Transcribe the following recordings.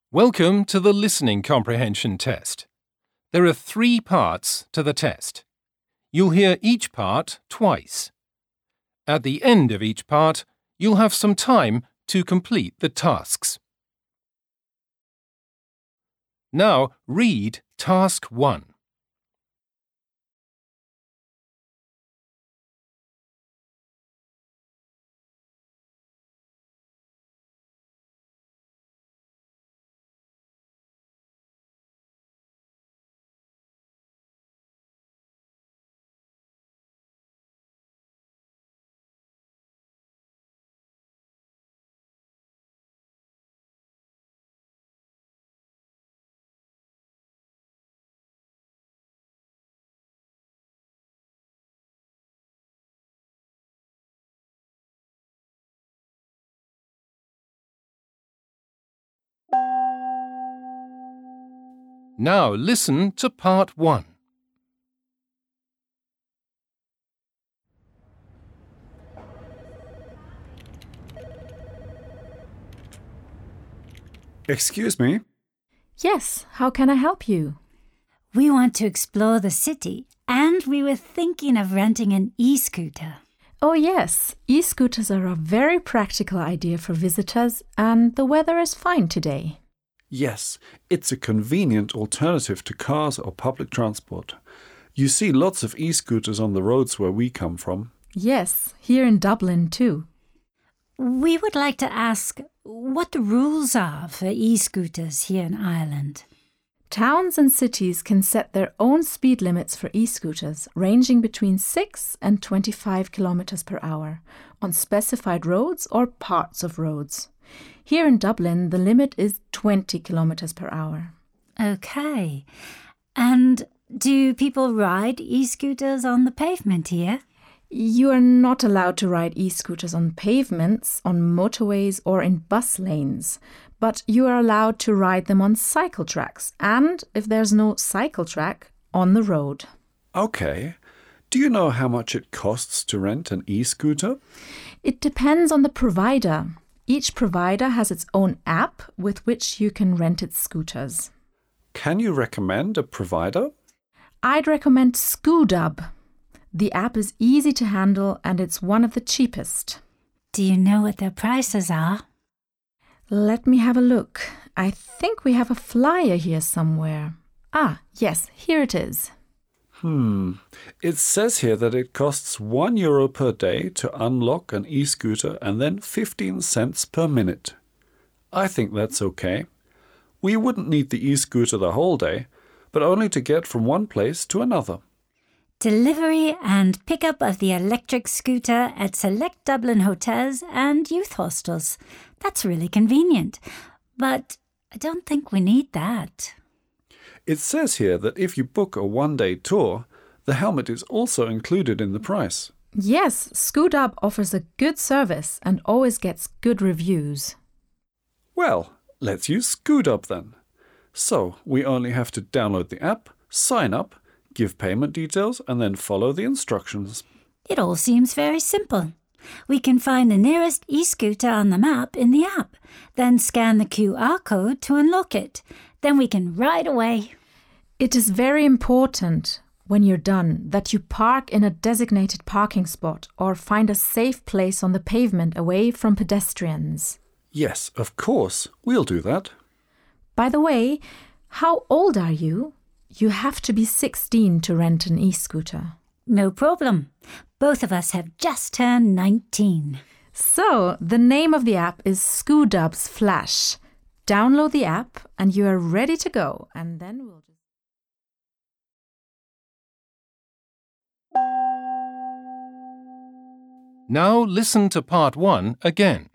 Welcome to the listening comprehension test. There are 3 parts to the test. You'll hear each part twice. At the end of each part, you'll have some time to complete the tasks. Now read Task 1. Now listen to part 1. Excuse me? Yes, how can I help you? We want to explore the city, and we were thinking of renting an e-scooter. Oh yes, e-scooters are a very practical idea for visitors, and the weather is fine today. Yes, it's a convenient alternative to cars or public transport. You see lots of e-scooters on the roads where we come from. Yes, here in Dublin too. We would like to ask what the rules are for e-scooters here in Ireland. Towns and cities can set their own speed limits for e-scooters, ranging between 6 and 25 kilometers per hour, on specified roads or parts of roads. Here in Dublin, the limit is 20 kilometers per hour. Okay. And do people ride e-scooters on the pavement here? You are not allowed to ride e-scooters on pavements, on motorways or in bus lanes, but you are allowed to ride them on cycle tracks and, if there's no cycle track, on the road. Okay. Do you know how much it costs to rent an e-scooter? It depends on the provider. Each provider has its own app with which you can rent its scooters. Can you recommend a provider? I'd recommend ScootUp. The app is easy to handle and it's one of the cheapest. Do you know what their prices are? Let me have a look. I think we have a flyer here somewhere. Ah, yes, here it is. It says here that it costs €1 per day to unlock an e-scooter and then 15 cents per minute. I think that's okay. We wouldn't need the e-scooter the whole day, but only to get from one place to another. Delivery and pickup of the electric scooter at select Dublin hotels and youth hostels. That's really convenient. But I don't think we need that. It says here that if you book a one-day tour, the helmet is also included in the price. Yes, ScootUp offers a good service and always gets good reviews. Well, let's use ScootUp then. So, we only have to download the app, sign up, give payment details and then follow the instructions. It all seems very simple. We can find the nearest e-scooter on the map in the app, then scan the QR code to unlock it. Then we can ride away. It is very important, when you're done, that you park in a designated parking spot or find a safe place on the pavement away from pedestrians. Yes, of course, we'll do that. By the way, how old are you? You have to be 16 to rent an e-scooter. No problem. Both of us have just turned 19. So, the name of the app is ScootUp's Flash. Download the app and you are ready to go. And then we'll just... Now listen to part 1 again.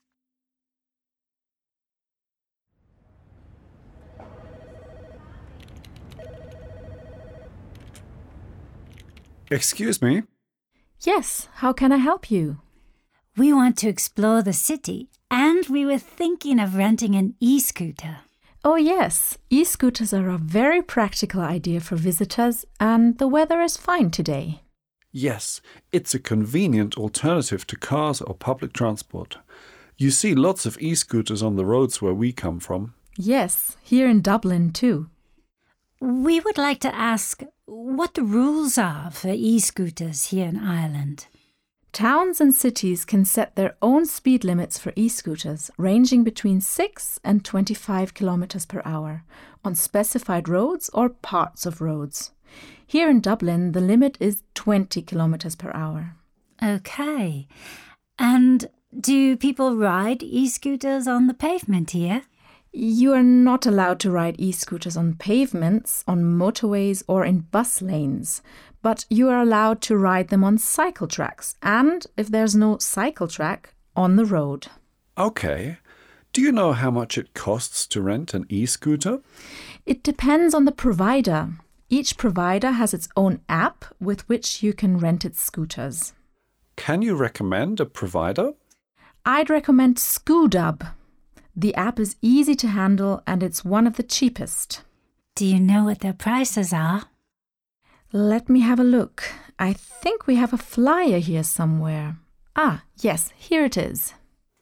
Excuse me? Yes, how can I help you? We want to explore the city, and we were thinking of renting an e-scooter. Oh yes, e-scooters are a very practical idea for visitors, and the weather is fine today. Yes, it's a convenient alternative to cars or public transport. You see lots of e-scooters on the roads where we come from. Yes, here in Dublin too. We would like to ask what the rules are for e-scooters here in Ireland. Towns and cities can set their own speed limits for e-scooters, ranging between 6 and 25 kilometers per hour, on specified roads or parts of roads. Here in Dublin, the limit is 20 kilometers per hour. Okay. And do people ride e-scooters on the pavement here? You are not allowed to ride e-scooters on pavements, on motorways or in bus lanes, but you are allowed to ride them on cycle tracks and, if there's no cycle track, on the road. Okay. Do you know how much it costs to rent an e-scooter? It depends on the provider. Each provider has its own app with which you can rent its scooters. Can you recommend a provider? I'd recommend ScootUp. The app is easy to handle and it's one of the cheapest. Do you know what their prices are? Let me have a look. I think we have a flyer here somewhere. Ah, yes, here it is.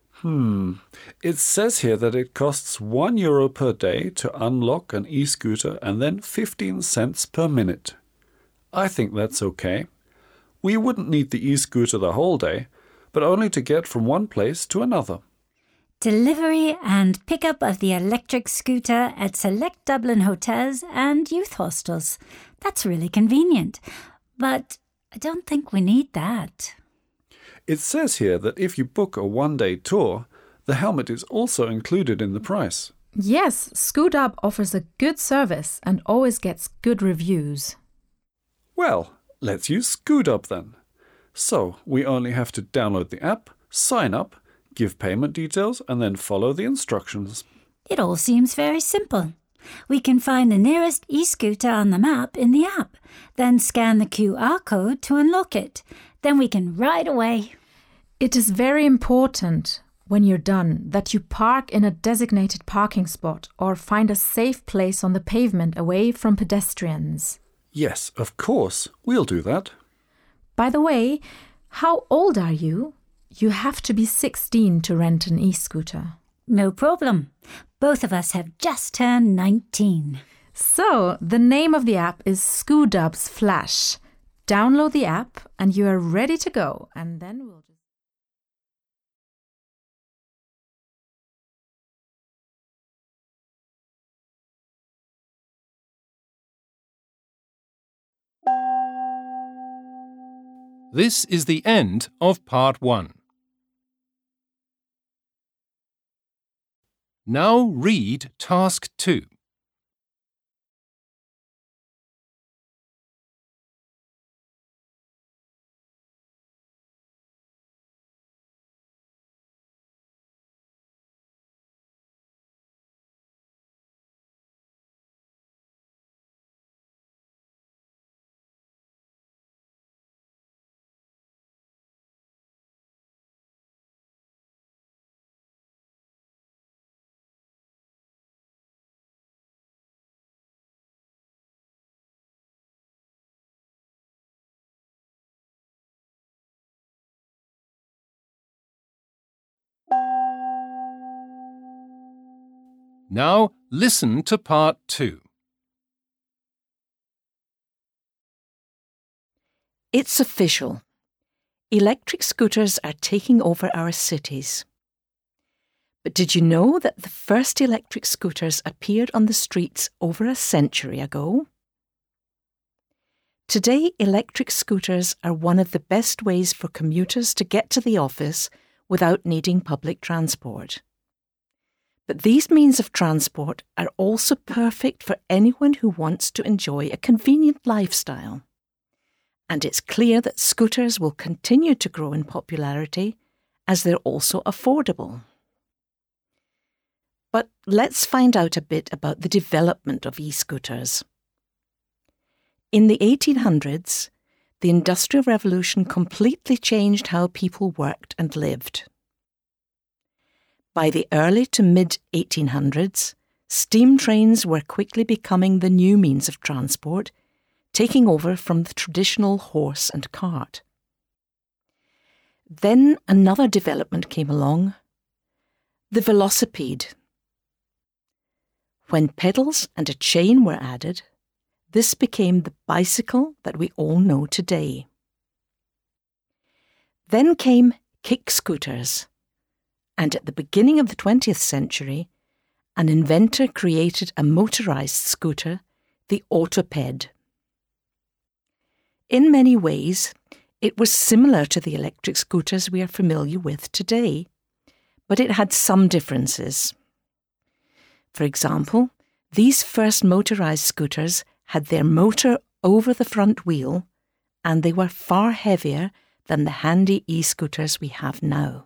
It says here that it costs €1 per day to unlock an e-scooter and then 15 cents per minute. I think that's okay. We wouldn't need the e-scooter the whole day, but only to get from one place to another. Delivery and pickup of the electric scooter at select Dublin hotels and youth hostels. That's really convenient. But I don't think we need that. It says here that if you book a one-day tour, the helmet is also included in the price. Yes, ScootUp offers a good service and always gets good reviews. Well, let's use ScootUp then. So, we only have to download the app, sign up, give payment details and then follow the instructions. It all seems very simple. We can find the nearest e-scooter on the map in the app, then scan the QR code to unlock it. Then we can ride away. It is very important, when you're done, that you park in a designated parking spot or find a safe place on the pavement away from pedestrians. Yes, of course, we'll do that. By the way, how old are you? You have to be 16 to rent an e-scooter. No problem. Both of us have just turned 19. So, the name of the app is ScootUp's Flash. Download the app and you are ready to go. And then we'll just... This is the end of Part 1. Now read Task 2. Now listen to Part 2. It's official. Electric scooters are taking over our cities. But did you know that the first electric scooters appeared on the streets over a century ago? Today, electric scooters are one of the best ways for commuters to get to the office without needing public transport. But these means of transport are also perfect for anyone who wants to enjoy a convenient lifestyle. And it's clear that scooters will continue to grow in popularity as they're also affordable. But let's find out a bit about the development of e-scooters. In the 1800s, the Industrial Revolution completely changed how people worked and lived. By the early to mid-1800s, steam trains were quickly becoming the new means of transport, taking over from the traditional horse and cart. Then another development came along, the velocipede. When pedals and a chain were added, this became the bicycle that we all know today. Then came kick scooters, and at the beginning of the 20th century, an inventor created a motorised scooter, the Autoped. In many ways, it was similar to the electric scooters we are familiar with today, but it had some differences. For example, these first motorised scooters had their motor over the front wheel, and they were far heavier than the handy e-scooters we have now.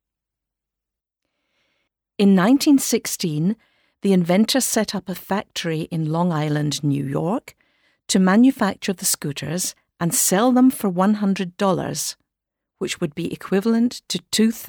In 1916, the inventor set up a factory in Long Island, New York, to manufacture the scooters and sell them for $100, which would be equivalent to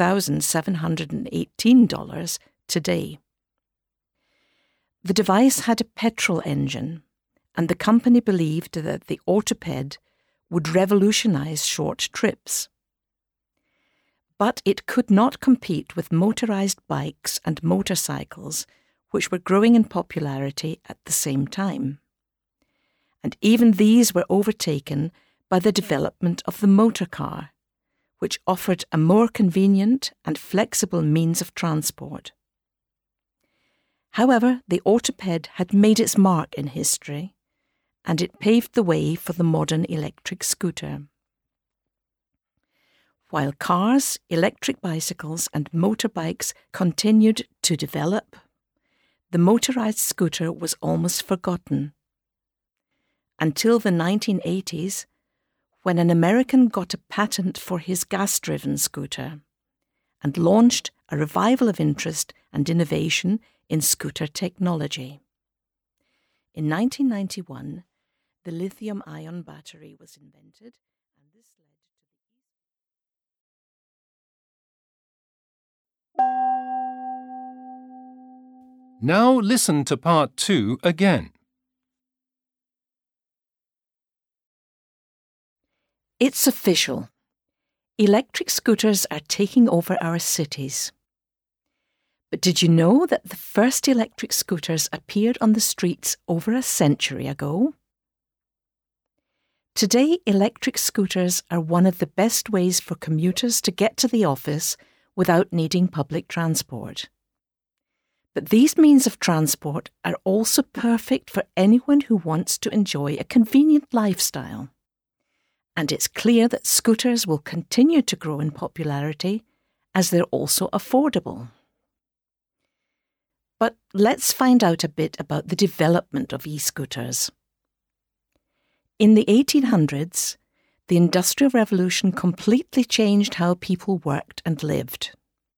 $2,718 today. The device had a petrol engine, and the company believed that the Autoped would revolutionise short trips. But it could not compete with motorised bikes and motorcycles, which were growing in popularity at the same time. And even these were overtaken by the development of the motor car, which offered a more convenient and flexible means of transport. However, the Autoped had made its mark in history, and it paved the way for the modern electric scooter. While cars, electric bicycles and motorbikes continued to develop, the motorised scooter was almost forgotten. Until the 1980s, when an American got a patent for his gas-driven scooter and launched a revival of interest and innovation in scooter technology. In 1991, the lithium-ion battery was invented, and this led to Now listen to part 2 again. It's official. Electric scooters are taking over our cities. But did you know that the first electric scooters appeared on the streets over a century ago? Today, electric scooters are one of the best ways for commuters to get to the office without needing public transport. But these means of transport are also perfect for anyone who wants to enjoy a convenient lifestyle. And it's clear that scooters will continue to grow in popularity as they're also affordable. But let's find out a bit about the development of e-scooters. In the 1800s, the Industrial Revolution completely changed how people worked and lived.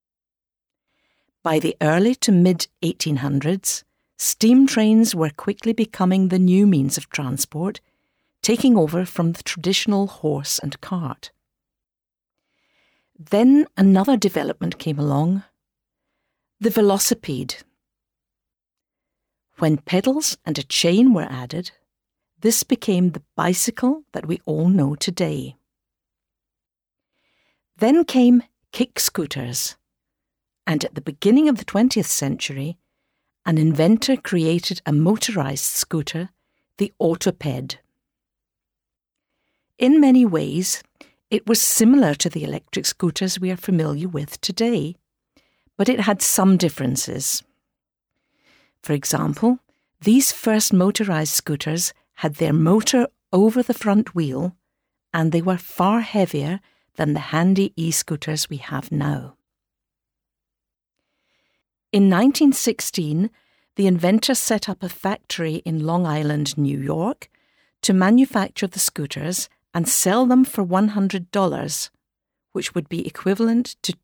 By the early to mid-1800s, steam trains were quickly becoming the new means of transport, taking over from the traditional horse and cart. Then another development came along, the velocipede. When pedals and a chain were added, this became the bicycle that we all know today. Then came kick scooters, and at the beginning of the 20th century, an inventor created a motorised scooter, the Autoped. In many ways, it was similar to the electric scooters we are familiar with today, but it had some differences. For example, these first motorised scooters had their motor over the front wheel, and they were far heavier than the handy e-scooters we have now. In 1916, the inventor set up a factory in Long Island, New York, to manufacture the scooters and sell them for $100, which would be equivalent to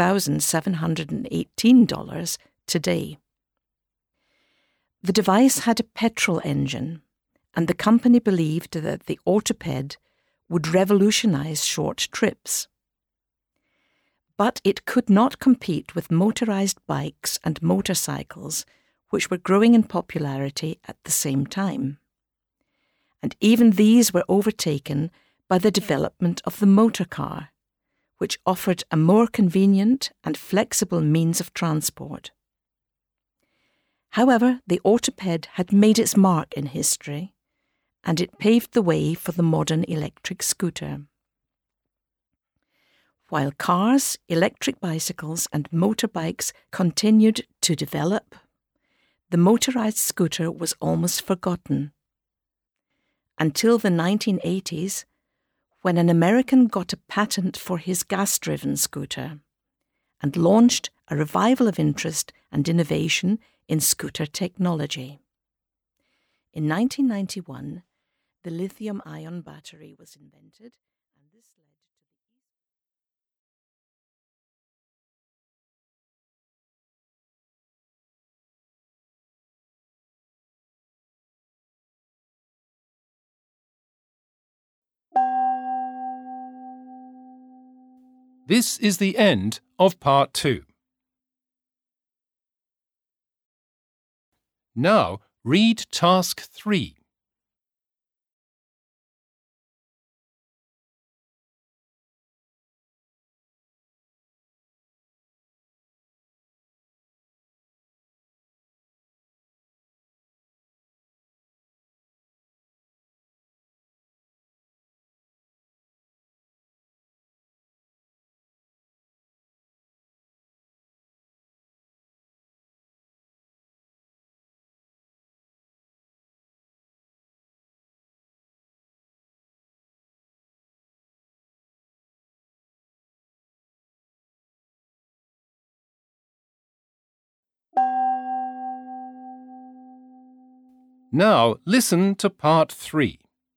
$2,718 today. The device had a petrol engine, and the company believed that the Autoped would revolutionise short trips. But it could not compete with motorised bikes and motorcycles, which were growing in popularity at the same time. And even these were overtaken by the development of the motor car, which offered a more convenient and flexible means of transport. However, the Autoped had made its mark in history, and it paved the way for the modern electric scooter. While cars, electric bicycles and motorbikes continued to develop, the motorised scooter was almost forgotten. Until the 1980s, when an American got a patent for his gas-driven scooter and launched a revival of interest and innovation in scooter technology. In 1991, the lithium-ion battery was invented, and this led to This is the end of Part 2. Now read Task 3. Now listen to Part 3.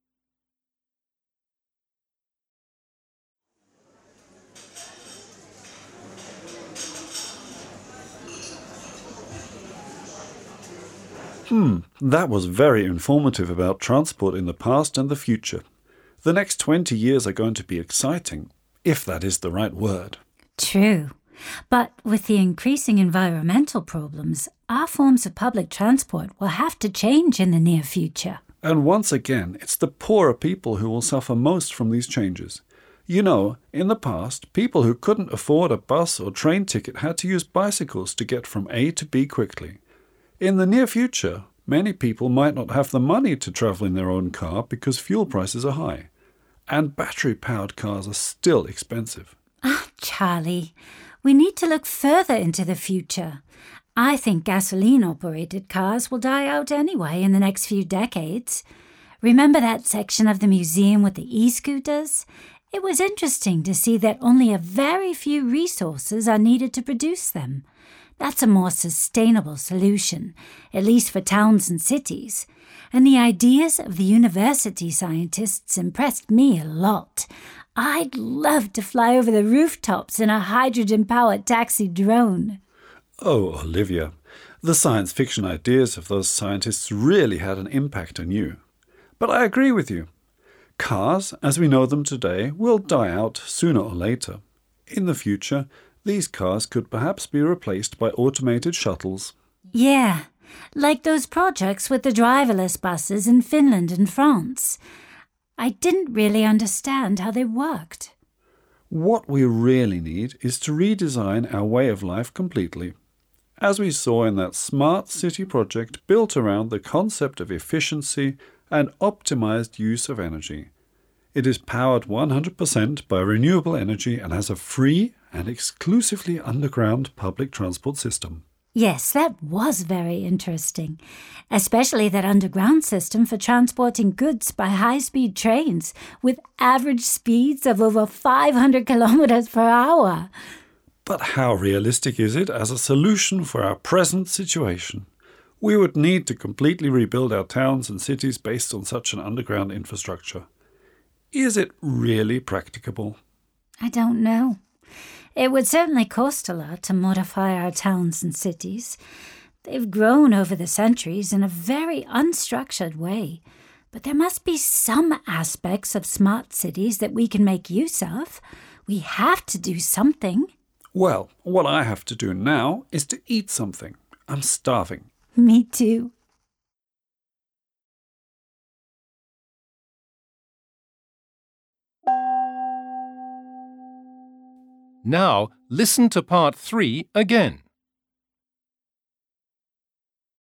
That was very informative about transport in the past and the future. The next 20 years are going to be exciting, if that is the right word. True. But with the increasing environmental problems, our forms of public transport will have to change in the near future. And once again, it's the poorer people who will suffer most from these changes. You know, in the past, people who couldn't afford a bus or train ticket had to use bicycles to get from A to B quickly. In the near future, many people might not have the money to travel in their own car because fuel prices are high. And battery-powered cars are still expensive. Charlie, we need to look further into the future. I think gasoline-operated cars will die out anyway in the next few decades. Remember that section of the museum with the e-scooters? It was interesting to see that only a very few resources are needed to produce them. That's a more sustainable solution, at least for towns and cities. And the ideas of the university scientists impressed me a lot. I'd love to fly over the rooftops in a hydrogen-powered taxi drone. Oh, Olivia, the science fiction ideas of those scientists really had an impact on you. But I agree with you. Cars, as we know them today, will die out sooner or later. In the future, these cars could perhaps be replaced by automated shuttles. Yeah, like those projects with the driverless buses in Finland and France. I didn't really understand how they worked. What we really need is to redesign our way of life completely. As we saw in that smart city project built around the concept of efficiency and optimized use of energy. It is powered 100% by renewable energy and has a free and exclusively underground public transport system. Yes, that was very interesting, especially that underground system for transporting goods by high-speed trains with average speeds of over 500 kilometers per hour. But how realistic is it as a solution for our present situation? We would need to completely rebuild our towns and cities based on such an underground infrastructure. Is it really practicable? I don't know. It would certainly cost a lot to modify our towns and cities. They've grown over the centuries in a very unstructured way. But there must be some aspects of smart cities that we can make use of. We have to do something. Well, what I have to do now is to eat something. I'm starving. Me too. Now listen to Part 3 again.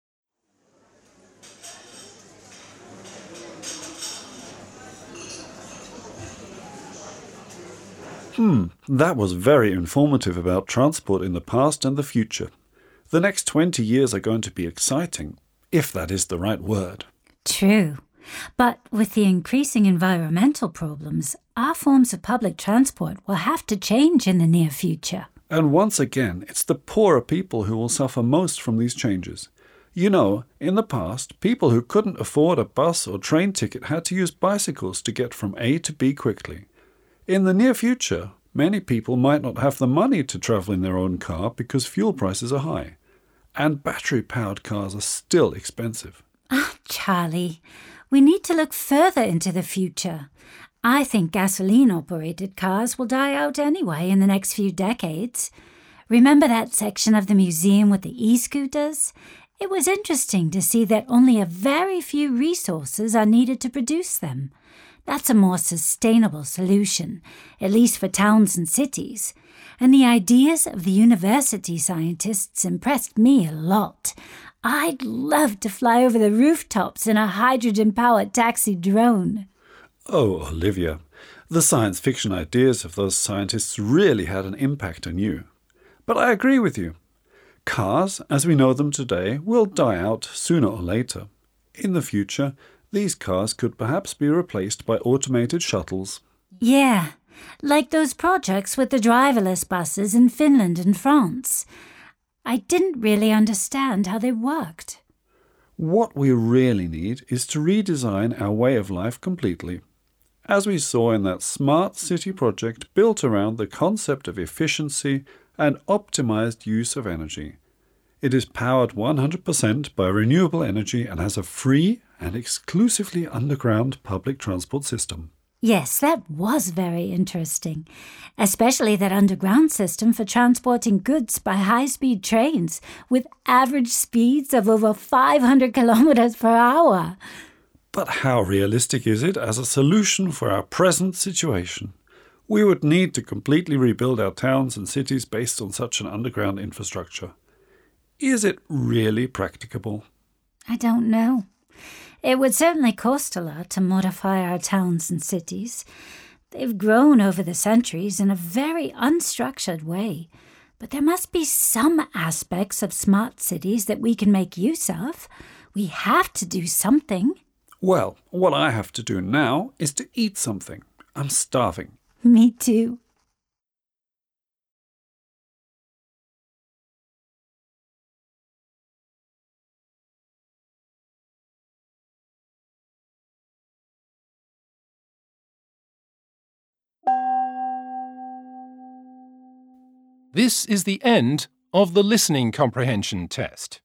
That was very informative about transport in the past and the future. The next 20 years are going to be exciting, if that is the right word. True. But with the increasing environmental problems, our forms of public transport will have to change in the near future. And once again, it's the poorer people who will suffer most from these changes. You know, in the past, people who couldn't afford a bus or train ticket had to use bicycles to get from A to B quickly. In the near future, many people might not have the money to travel in their own car because fuel prices are high. And battery-powered cars are still expensive. Charlie, we need to look further into the future. I think gasoline-operated cars will die out anyway in the next few decades. Remember that section of the museum with the e-scooters? It was interesting to see that only a very few resources are needed to produce them. That's a more sustainable solution, at least for towns and cities. And the ideas of the university scientists impressed me a lot. I'd love to fly over the rooftops in a hydrogen-powered taxi drone. Oh, Olivia, the science fiction ideas of those scientists really had an impact on you. But I agree with you. Cars, as we know them today, will die out sooner or later. In the future, these cars could perhaps be replaced by automated shuttles. Yeah, like those projects with the driverless buses in Finland and France. I didn't really understand how they worked. What we really need is to redesign our way of life completely. As we saw in that smart city project built around the concept of efficiency and optimized use of energy. It is powered 100% by renewable energy and has a free and exclusively underground public transport system. Yes, that was very interesting, especially that underground system for transporting goods by high-speed trains with average speeds of over 500 kilometers per hour. But how realistic is it as a solution for our present situation? We would need to completely rebuild our towns and cities based on such an underground infrastructure. Is it really practicable? I don't know. It would certainly cost a lot to modify our towns and cities. They've grown over the centuries in a very unstructured way. But there must be some aspects of smart cities that we can make use of. We have to do something. Well, what I have to do now is to eat something. I'm starving. Me too. This is the end of the listening comprehension test.